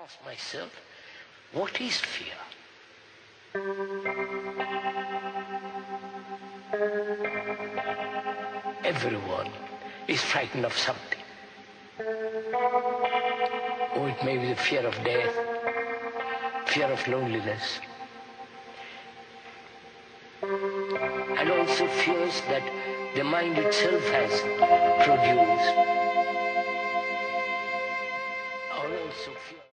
ask myself, what is fear? Everyone is frightened of something. Or it may be the fear of death, fear of loneliness, and also fears that the mind itself has produced, or also fear